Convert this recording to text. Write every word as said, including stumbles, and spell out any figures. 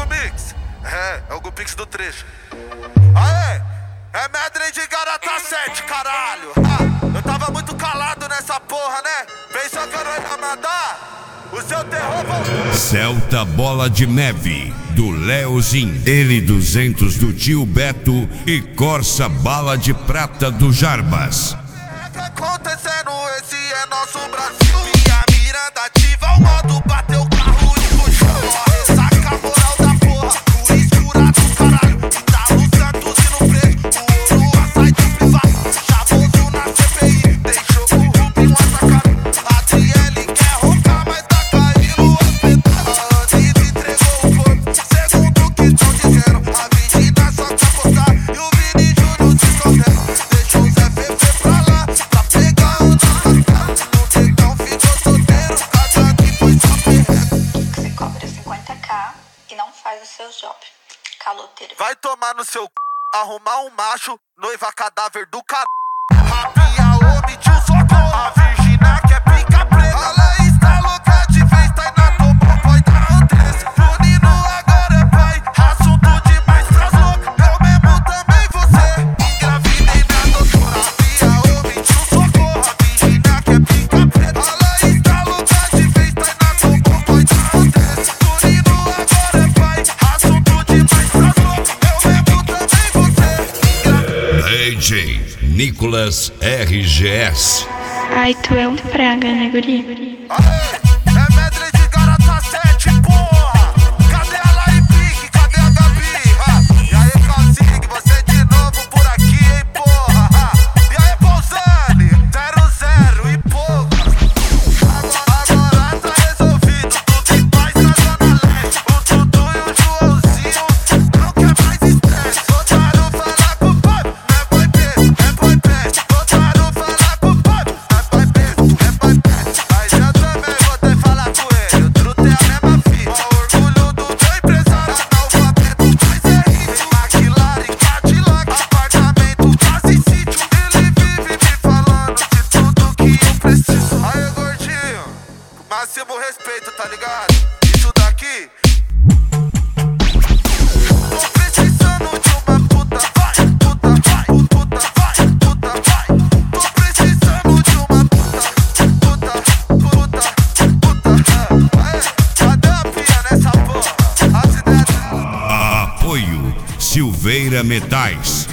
Gumix. É, é o Gupix do trecho. Aê, é Medley de Garota sete, caralho. Ah, eu tava muito calado nessa porra, né? Pensou que eu não ia mandar? O seu terror voltou. Celta Bola de Neve, do Leozin, L duzentos do Tio Beto e Corsa Bala de Prata do Jarbas. O que acontecendo? Esse é nosso Brasil. Minha mirada ativa, o modo bateu o carro e puxou. Ressaca a moral da porra, por escura do caralho. Italo Santos e no preso, o ouro assai do privado. Chavoso na C P I, deixou o Rubinho atacado. Adriele quer roncar, mas tá caindo o hospital. A Anitta entregou o corpo, segundo o que tão dizendo. A Virgínia só quer postar e o Vini Júnior se escondendo. Deixou o Zé Fefe pra lá, pra pegar o nosso carro. O Tetão ficou solteiro, cada que foi só perrego. Você cobra cinquenta k e não faz o seu job. Caloteiro. Vai tomar no seu c... arrumar um macho, noiva cadáver do car... Rapinha, homem, tio, socorro. A Virgínia quer pica preta. Ela está louca de vez, tá indo na topo, pode dar um três. Junino agora é pai, assunto demais pras loucas. Eu mesmo também você, engravidei minha doutora. Rapinha, homem, tio, socorro. A Virgínia quer pica preta. Ela está louca de vez, tá indo na topo, pode dar um três. Junino agora é pai, assunto demais pras loucas. Eu mesmo também você, D J Nicolas R G S. Ai, tu é um praga, né, guri? Aê, é Medley de Garota sete, porra! Cadê a Laripique? Cadê a Gabi? Ah, e aí, Calcig, você de novo por aqui, hein, porra? Ah, e aí, Bolzani? Zero, zero e pouco. Agora, agora tá resolvido, tudo em paz na Zona Leste. O Dudu e o Joãozinho não quer mais estresse. Voltaram falar com o pai, é pai preso, é pai preso. Voltaram falar com o pai, é pai preso, é pai preso. Mas eu também voltei falar com ele, o Truto é a mesma fita. O orgulho do meu empresário, analfabeto, mas é hit. McLaren, Cadillac, apartamento, casa e sítio. Ele vive me falando de tudo que eu preciso. Aí, gordinho, máximo respeito, tá ligado? Isso daqui. Tô precisando de uma puta, vai, puta, vai, puta, vai, puta, vai. Tô precisando de uma puta, puta, puta, puta. Aê, cadê a pia nessa porra? As ideias. Apoio Silveira Metais,